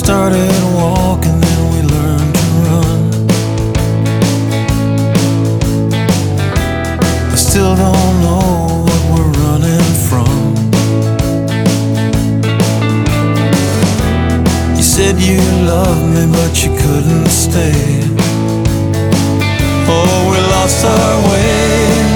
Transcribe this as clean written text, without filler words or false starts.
started walking, then we learned to run. I still don't know what we're running from. You said you loved me, but you couldn't stay. Oh, we lost our way.